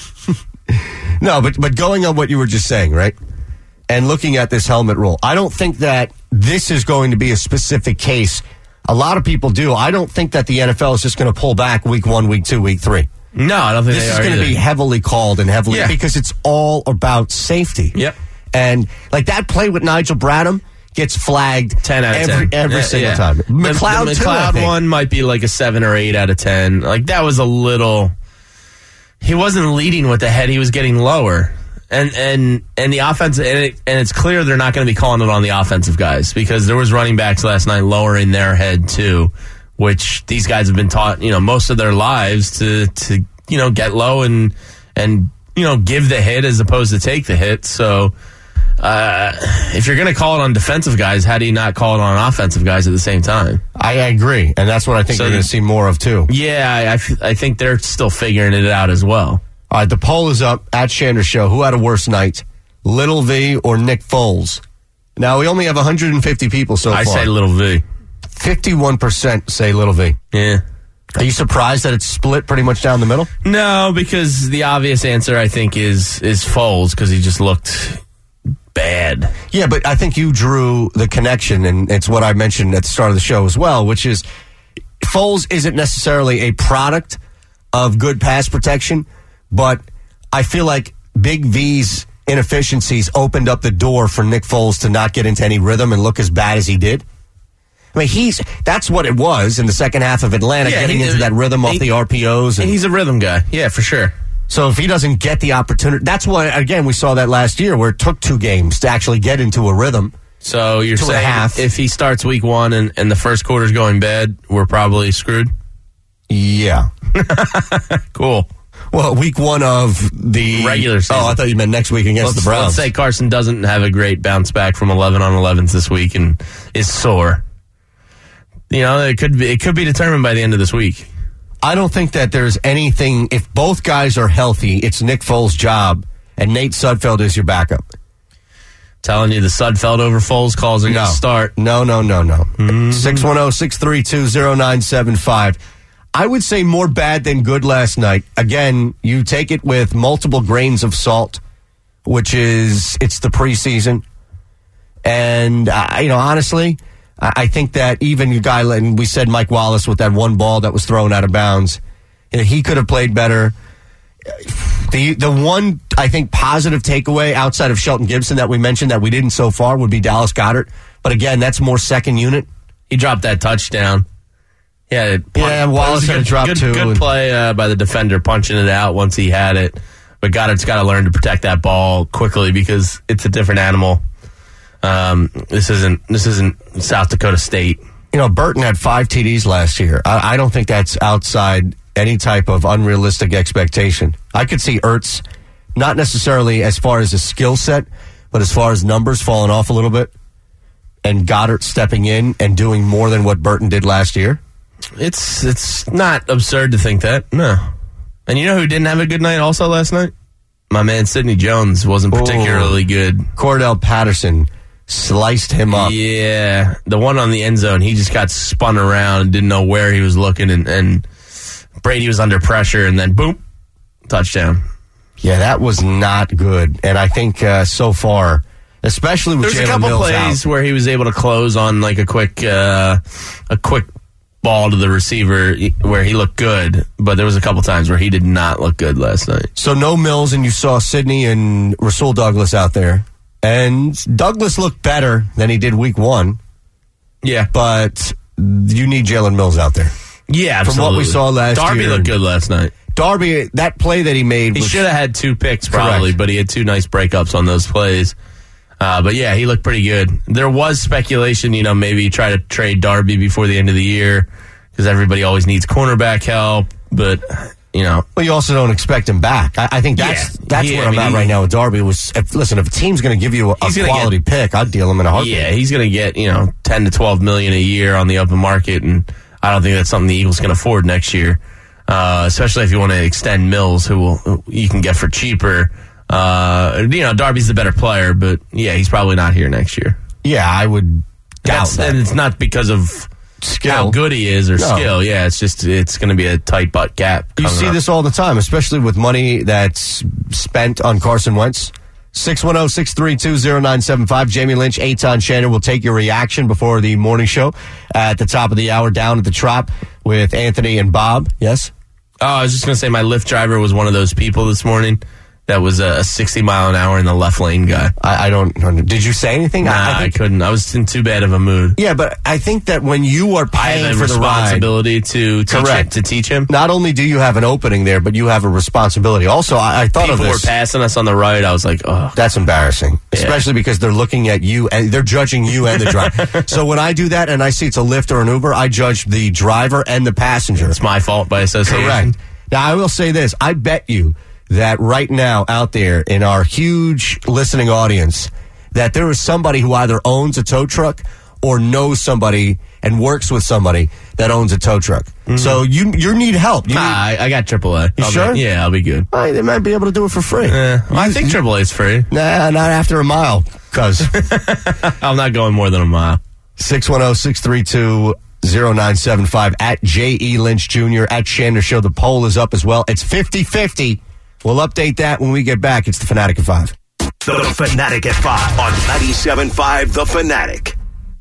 but going on what you were just saying, right? And looking at this helmet rule, I don't think that this is going to be a specific case. A lot of people do. I don't think that the NFL is just going to pull back week 1, week 2, week 3. No, I don't think this is going to be heavily called and because it's all about safety. Yep. And like that play with Nigel Bradham gets flagged 10 out of 10 every single time. McLeod, the McLeod one might be like a 7 or 8 out of 10. Like that was a little. He wasn't leading with the head; he was getting lower. And the offense, and it's clear they're not going to be calling it on the offensive guys, because there was running backs last night lowering their head too, which these guys have been taught, most of their lives to get low and give the hit as opposed to take the hit. So if you're going to call it on defensive guys, how do you not call it on offensive guys at the same time? I agree, and that's what I think we're going to see more of too. Yeah, I think they're still figuring it out as well. All right, the poll is up at Shander Show. Who had a worse night, Little V or Nick Foles? Now, we only have 150 people so far. I say Little V. 51% say Little V. Yeah. Are you surprised that it's split pretty much down the middle? No, because the obvious answer, I think, is Foles, because he just looked bad. Yeah, but I think you drew the connection, and it's what I mentioned at the start of the show as well, which is Foles isn't necessarily a product of good pass protection, but I feel like Big V's inefficiencies opened up the door for Nick Foles to not get into any rhythm and look as bad as he did. I mean, that's what it was in the second half of Atlanta, getting into that rhythm off the RPOs. And he's a rhythm guy. Yeah, for sure. So if he doesn't get the opportunity, that's why, again, we saw that last year where it took 2 games to actually get into a rhythm. So you're saying if he starts week 1 and the first quarter's going bad, we're probably screwed? Yeah. Cool. Well, week 1 of the regular season. Oh, I thought you meant next week against the Browns. Let's say Carson doesn't have a great bounce back from 11 on 11s this week and is sore. It could be determined by the end of this week. I don't think that there's anything. If both guys are healthy, it's Nick Foles' job, and Nate Sudfeld is your backup. Telling you the Sudfeld over Foles calls are going to start. No. 610-632-0975. I would say more bad than good last night. Again, you take it with multiple grains of salt, which is, it's the preseason. And, honestly, I think that even a guy, and we said Mike Wallace with that one ball that was thrown out of bounds, he could have played better. The one, I think, positive takeaway outside of Shelton Gibson that we mentioned that we didn't so far would be Dallas Goedert. But again, that's more second unit. He dropped that touchdown. Yeah, Wallace had a drop too. Good play by the defender, punching it out once he had it. But Goddard's got to learn to protect that ball quickly because it's a different animal. This isn't South Dakota State. Burton had 5 TDs last year. I don't think that's outside any type of unrealistic expectation. I could see Ertz, not necessarily as far as a skill set, but as far as numbers falling off a little bit, and Goddard stepping in and doing more than what Burton did last year. It's not absurd to think that, no. And you know who didn't have a good night also last night? My man Sidney Jones wasn't particularly good. Cordell Patterson sliced him up. Yeah, the one on the end zone, he just got spun around and didn't know where he was looking, and Brady was under pressure, and then boom, touchdown. Yeah, that was not good. And I think so far, especially with Jalen Mills out. There's a couple plays where he was able to close on like a quick ball to the receiver where he looked good, but there was a couple times where he did not look good last night. So no Mills, and you saw Sidney and Rasul Douglas out there. And Douglas looked better than he did week 1. Yeah. But you need Jalen Mills out there. Yeah, absolutely. From what we saw last year. Darby looked good last night. Darby, that play that he made. He should have had 2 picks probably, correct. But he had 2 nice breakups on those plays. But yeah, he looked pretty good. There was speculation, maybe try to trade Darby before the end of the year because everybody always needs cornerback help. But, Well, you also don't expect him back. I think that's where I'm at right now with Darby. If a team's going to give you a quality pick, I'd deal him in a heartbeat. Yeah, he's going to get, 10 to 12 million a year on the open market, and I don't think that's something the Eagles can afford next year. Especially if you want to extend Mills, who you can get for cheaper. Darby's the better player, but yeah, he's probably not here next year. Yeah, I would doubt that. And it's not because of skill, how good he is, or skill. Yeah, it's going to be a tight butt gap. You see this all the time, especially with money that's spent on Carson Wentz. 610-632-0975. Jamie Lynch, Eitan Shander will take your reaction before the morning show at the top of the hour down at the Trop with Anthony and Bob. Yes? Oh, I was just going to say my Lyft driver was one of those people this morning. that was a 60-mile-an-hour in the left lane guy. I don't. Did you say anything? Nah, I couldn't. I was in too bad of a mood. Yeah, but I think that when you are paying I have a for the ride, responsibility to teach him. Not only do you have an opening there, but you have a responsibility. Also, I thought People of this. were passing us on the right. I was like, oh. That's embarrassing, especially because they're looking at you and they're judging you and the driver. So when I do that and I see it's a Lyft or an Uber, I judge the driver and the passenger. It's my fault by association. Correct. Now, I will say this. I bet you that right now out there in our huge listening audience that there is somebody who either owns a tow truck or knows somebody and works with somebody that owns a tow truck. Mm-hmm. So you need help. I got AAA. You sure? Yeah, I'll be good. They might be able to do it for free. I think AAA is free. Nah, not after a mile, cuz. I'm not going more than a mile. 610-632-0975 at J.E. Lynch Jr. at Shander Show. The poll is up as well. It's 50-50. We'll update that when we get back. It's the Fanatic at 5. The Fanatic at 5 on 97.5 The Fanatic.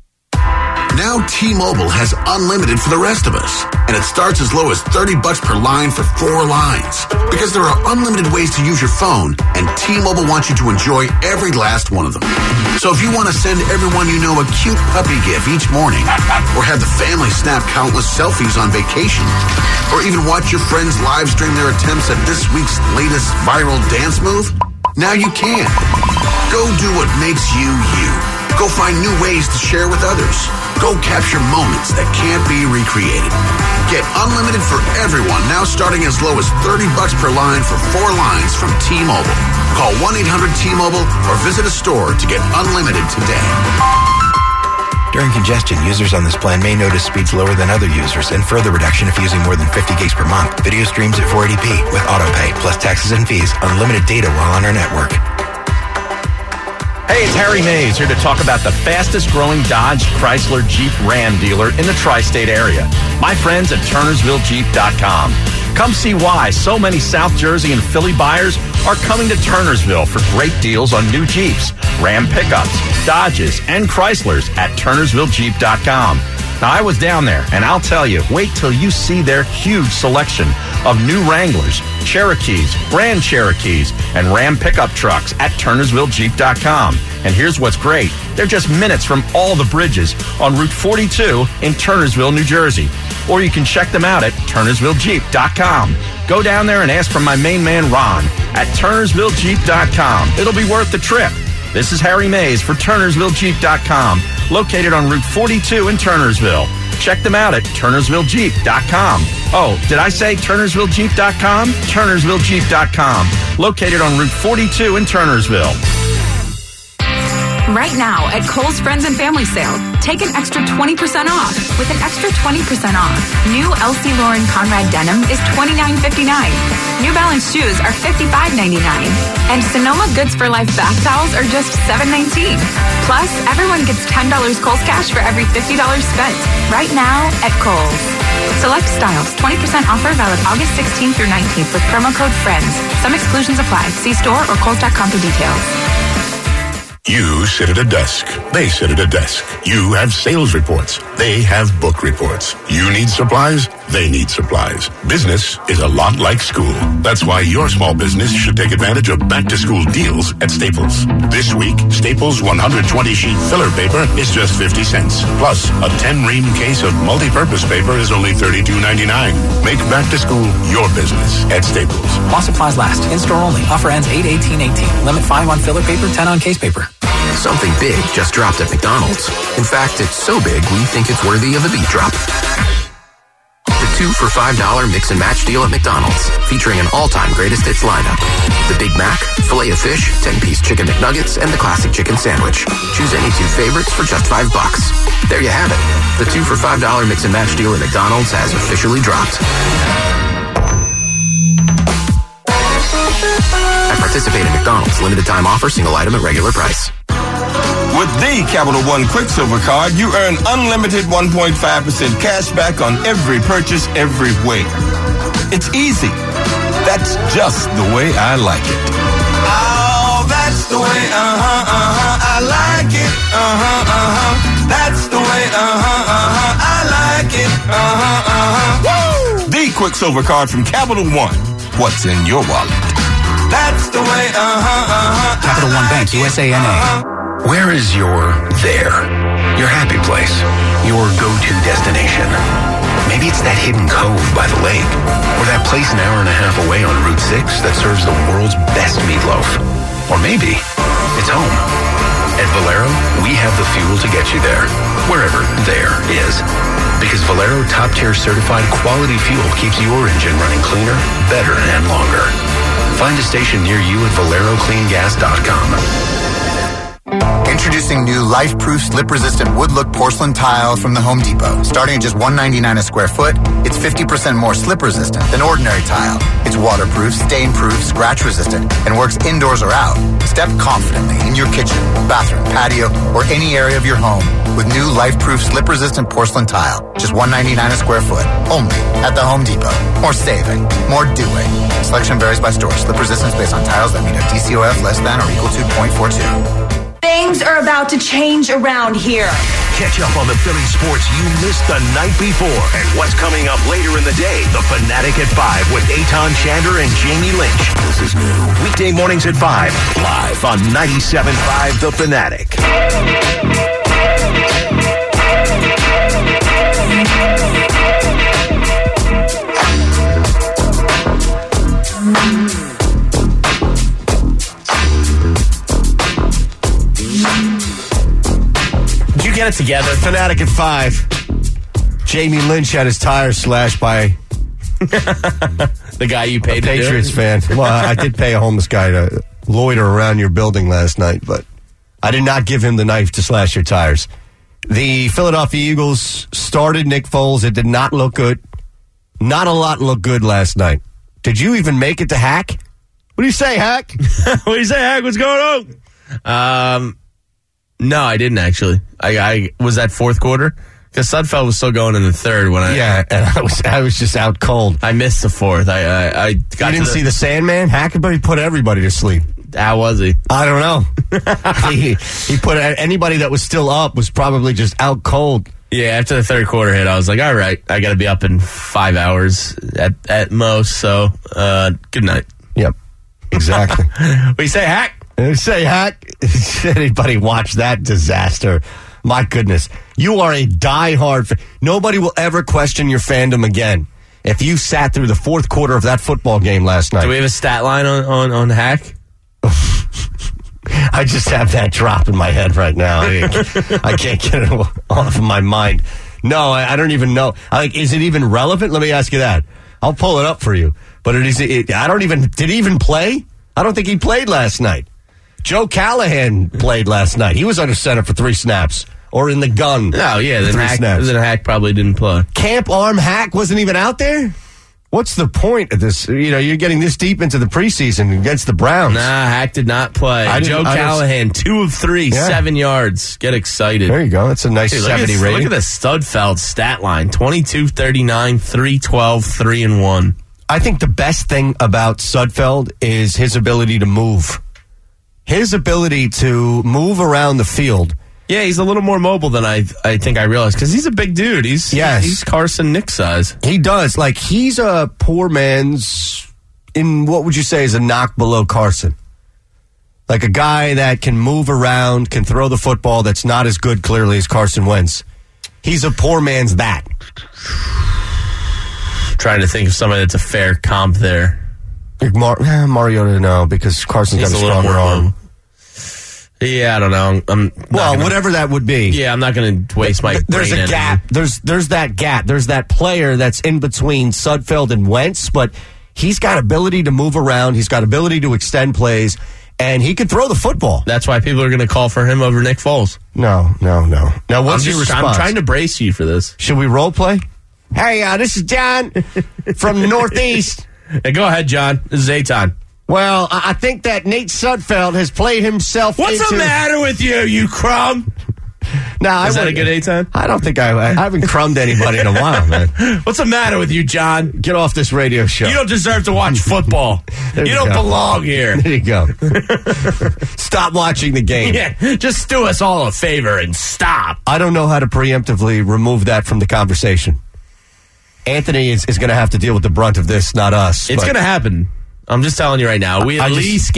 Now T-Mobile has unlimited for the rest of us. And it starts as low as $30 per line for 4 lines. Because there are unlimited ways to use your phone, and T-Mobile wants you to enjoy every last one of them. So if you want to send everyone you know a cute puppy gift each morning, or have the family snap countless selfies on vacation, or even watch your friends live stream their attempts at this week's latest viral dance move, now you can. Go do what makes you you. Go find new ways to share with others. Go capture moments that can't be recreated. Get unlimited for everyone, now starting as low as $30 per line for 4 lines from T-Mobile. Call 1-800-T-Mobile or visit a store to get unlimited today. During congestion, users on this plan may notice speeds lower than other users and further reduction if using more than 50 gigs per month. Video streams at 480p with autopay, plus taxes and fees, unlimited data while on our network. Hey, it's Harry Mays here to talk about the fastest growing Dodge, Chrysler, Jeep, Ram dealer in the tri-state area. My friends at TurnersvilleJeep.com. Come see why so many South Jersey and Philly buyers are coming to Turnersville for great deals on new Jeeps, Ram pickups, Dodges, and Chryslers at TurnersvilleJeep.com. Now, I was down there, and I'll tell you, wait till you see their huge selection of new Wranglers, Cherokees, Grand Cherokees, and Ram pickup trucks at TurnersvilleJeep.com. And here's what's great. They're just minutes from all the bridges on Route 42 in Turnersville, New Jersey. Or you can check them out at TurnersvilleJeep.com. Go down there and ask for my main man, Ron, at TurnersvilleJeep.com. It'll be worth the trip. This is Harry Mays for TurnersvilleJeep.com, located on Route 42 in Turnersville. Check them out at TurnersvilleJeep.com. Oh, did I say TurnersvilleJeep.com? TurnersvilleJeep.com, located on Route 42 in Turnersville. Right now at Kohl's Friends and Family Sale, take an extra 20% off with an extra 20% off. New Elsie Lauren Conrad denim is $29.59. New Balance shoes are $55.99. And Sonoma Goods for Life bath towels are just $7.19. Plus, everyone gets $10 Kohl's cash for every $50 spent. Right now at Kohl's. Select styles, 20% offer valid August 16th through 19th with promo code FRIENDS. Some exclusions apply. See store or Kohl's.com for details. You sit at a desk. They sit at a desk. You have sales reports. They have book reports. You need supplies. They need supplies. Business is a lot like school. That's why your small business should take advantage of back-to-school deals at Staples. This week, Staples 120-sheet filler paper is just 50 cents. Plus, a 10-ream case of multi-purpose paper is only $32.99. Make back-to-school your business at Staples. While supplies last. In-store only. Offer ends 8/18/18. Limit 5 on filler paper, 10 on case paper. Something big just dropped at McDonald's. In fact, it's so big, we think it's worthy of a beat drop. The 2 for $5 mix and match deal at McDonald's, featuring an all-time greatest hits lineup. The Big Mac, Filet-O-Fish, 10-piece chicken McNuggets, and the classic chicken sandwich. Choose any 2 favorites for just $5. There you have it. The 2 for $5 mix and match deal at McDonald's has officially dropped. At participating McDonald's, limited time offer, single item at regular price. With the Capital One Quicksilver Card, you earn unlimited 1.5% cash back on every purchase everywhere. It's easy. That's just the way I like it. Oh, that's the way, I like it. That's the way, I like it. Woo! The Quicksilver Card from Capital One. What's in your wallet? That's the way, Capital One Bank, USANA. Where is your there? Your happy place? Your go-to destination? Maybe it's that hidden cove by the lake, or that place an hour and a half away on Route 6 that serves the world's best meatloaf. Or maybe it's home. At Valero, we have the fuel to get you there, wherever there is. Because Valero top-tier certified quality fuel keeps your engine running cleaner, better, and longer. Find a station near you at ValeroCleanGas.com. Introducing new life-proof, slip-resistant wood-look porcelain tile from the Home Depot. Starting at just $1.99 a square foot, it's 50% more slip-resistant than ordinary tile. It's waterproof, stain-proof, scratch-resistant, and works indoors or out. Step confidently in your kitchen, bathroom, patio, or any area of your home with new life-proof, slip-resistant porcelain tile. Just $1.99 a square foot, only at the Home Depot. More saving, more doing. Selection varies by store. Slip resistance based on tiles that meet a DCOF less than or equal to 0.42. Things are about to change around here. Catch up on the Philly sports you missed the night before and what's coming up later in the day. The Fanatic at 5 with Eitan Shander and Jamie Lynch. This is new. Weekday mornings at 5, live on 97.5 The Fanatic. Get it together. Fanatic at 5. Jamie Lynch had his tires slashed by the guy you paid a Patriots fan. Well, I did pay a homeless guy to loiter around your building last night, but I did not give him the knife to slash your tires. The Philadelphia Eagles started Nick Foles. It did not look good. Not a lot looked good last night. Did you even make it to Hack? What do you say, Hack? What do you say, Hack? What's going on? No, I didn't actually. I was that fourth quarter because Sudfeld was still going in the third when and I was just out cold. I missed the fourth. I got. You didn't see the Sandman? Hackenberg put everybody to sleep. How was he? I don't know. he put anybody that was still up was probably just out cold. Yeah, after the third quarter hit, I was like, all right, I got to be up in 5 hours at most. So good night. Yep, exactly. What do you say, Hack? Say, Hack, anybody watch that disaster? My goodness. You are a diehard nobody will ever question your fandom again if you sat through the fourth quarter of that football game last night. Do we have a stat line on Hack? I just have that drop in my head right now. I can't get it off of my mind. No, I don't even know. Is it even relevant? Let me ask you that. I'll pull it up for you. But did he even play? I don't think he played last night. Joe Callahan played last night. He was under center for 3 snaps. Or in the gun. Oh, yeah. Then Hack probably didn't play. Camp Arm Hack wasn't even out there? What's the point of this? You're getting this deep into the preseason against the Browns. Nah, Hack did not play. Joe Callahan, 2 of 3, 7 yards. Get excited. There you go. That's a nice 70 rating. Look at the Studfeld stat line. 22, 39, 312, 3-1. I think the best thing about Sudfeld is his ability to move. His ability to move around the field. Yeah, he's a little more mobile than I think I realized because he's a big dude. He's Carson Nick size. He does. He's a poor man's, in what would you say is a knock below Carson? Like a guy that can move around, can throw the football that's not as good clearly as Carson Wentz. He's a poor man's that. Trying to think of somebody that's a fair comp there. Mariota, no, because Carson's got a stronger arm. Yeah, I don't know. Whatever that would be. Yeah, I'm not going to waste my There's brain a gap. There's that gap. There's that player that's in between Sudfeld and Wentz, but he's got ability to move around. He's got ability to extend plays, and he can throw the football. That's why people are going to call for him over Nick Foles. No. Now, what's your response? I'm trying to brace you for this. Should we role play? Hey, this is John from the Northeast. Hey, go ahead, John. This is Eitan. Well, I think that Nate Sudfeld has played himself What's the matter with you, you crumb? Now, is that a good Eitan? I don't think I haven't crumbed anybody in a while, man. What's the matter with you, John? Get off this radio show. You don't deserve to watch football. you don't belong here. There you go. Stop watching the game. Yeah, just do us all a favor and stop. I don't know how to preemptively remove that from the conversation. Anthony is going to have to deal with the brunt of this, not us. It's going to happen. I'm just telling you right now. We at least get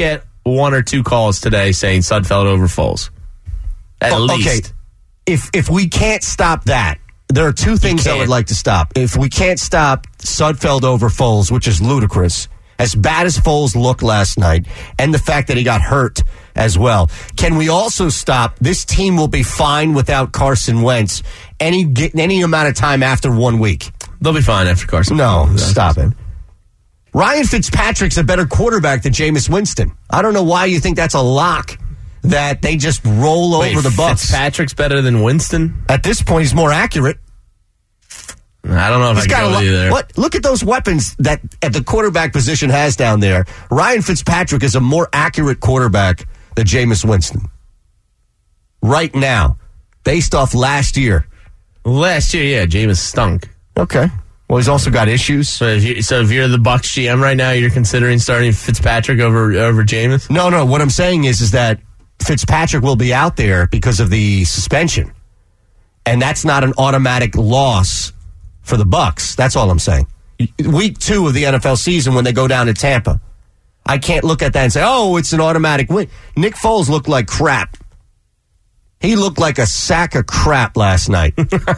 one or two calls today saying Sudfeld over Foles. At least. Okay. If we can't stop that, there are two things I would like to stop. If we can't stop Sudfeld over Foles, which is ludicrous, as bad as Foles looked last night, and the fact that he got hurt as well, can we also stop this team will be fine without Carson Wentz any amount of time after 1 week? They'll be fine after Carson. No, stop it. Ryan Fitzpatrick's a better quarterback than Jameis Winston. I don't know why you think that's a lock that they just roll over the Bucs. Fitzpatrick's better than Winston? At this point, he's more accurate. I don't know if I can go with you there. What? Look at those weapons that at the quarterback position has down there. Ryan Fitzpatrick is a more accurate quarterback than Jameis Winston. Right now, based off last year. Last year, yeah, Jameis stunk. Okay. Well, he's also got issues. So if you're the Bucs GM right now, you're considering starting Fitzpatrick over Jameis? No. What I'm saying is that Fitzpatrick will be out there because of the suspension. And that's not an automatic loss for the Bucs. That's all I'm saying. Week 2 of the NFL season when they go down to Tampa. I can't look at that and say, oh, it's an automatic win. Nick Foles looked like crap. He looked like a sack of crap last night.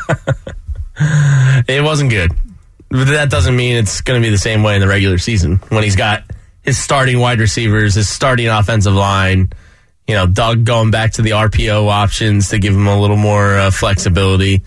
It wasn't good. But that doesn't mean it's going to be the same way in the regular season when he's got his starting wide receivers, his starting offensive line, Doug going back to the RPO options to give him a little more flexibility.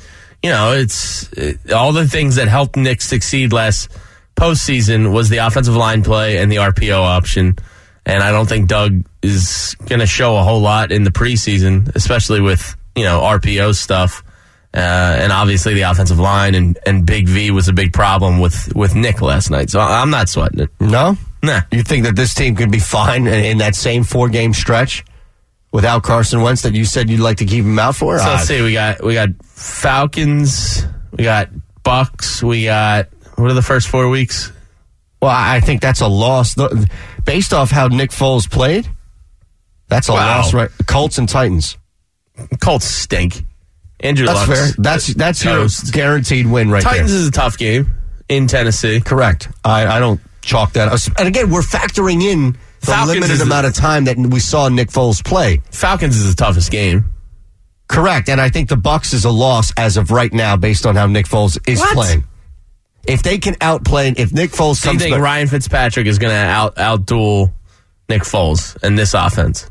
It's all the things that helped Nick succeed last postseason was the offensive line play and the RPO option. And I don't think Doug is going to show a whole lot in the preseason, especially with, RPO stuff. And obviously the offensive line and Big V was a big problem with Nick last night. So I'm not sweating it. No? Nah. You think that this team could be fine in that same 4-game stretch without Carson Wentz that you said you'd like to keep him out for? So let's see. We got Falcons. We got Bucks. We got, what are the first 4 weeks? Well, I think that's a loss. Based off how Nick Foles played, that's a loss, right? Colts and Titans. Colts stink. Andrew That's Luck's fair. That's your guaranteed win right Titans there. is a tough game in Tennessee. Correct. I don't chalk that up. And again, we're factoring in the Falcons limited amount of time that we saw Nick Foles play. Falcons is the toughest game. Correct. And I think the Bucs is a loss as of right now based on how Nick Foles is playing. If they can outplay, if Nick Foles comes... Do you think Ryan Fitzpatrick is going to outduel Nick Foles in this offense?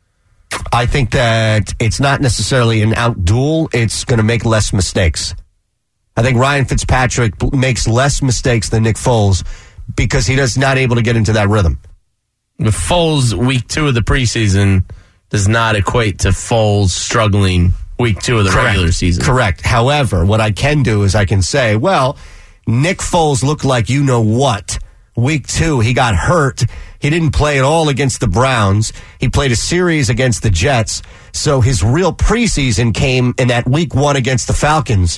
I think that it's not necessarily an outduel. It's going to make less mistakes. I think Ryan Fitzpatrick makes less mistakes than Nick Foles because he is not able to get into that rhythm. But Foles, week 2 of the preseason, does not equate to Foles struggling week 2 of the regular season. Correct. However, what I can do is I can say, well, Nick Foles looked like you know what. Week 2, he got hurt. He didn't play at all against the Browns. He played a series against the Jets. So his real preseason came in that week 1 against the Falcons.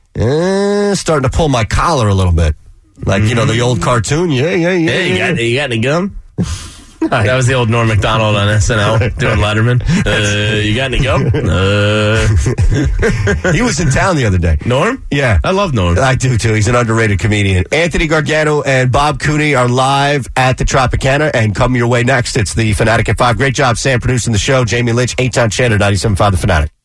Starting to pull my collar a little bit. Like, the old cartoon. Yeah. Hey, you got any gum? That was the old Norm Macdonald on SNL doing Letterman. You got any gum? He was in town the other day. Norm? Yeah. I love Norm. I do, too. He's an underrated comedian. Anthony Gargano and Bob Cooney are live at the Tropicana and come your way next. It's the Fanatic at 5. Great job, Sam, producing the show. Jamie Lynch, Eitan Chandler, 97.5 The Fanatic.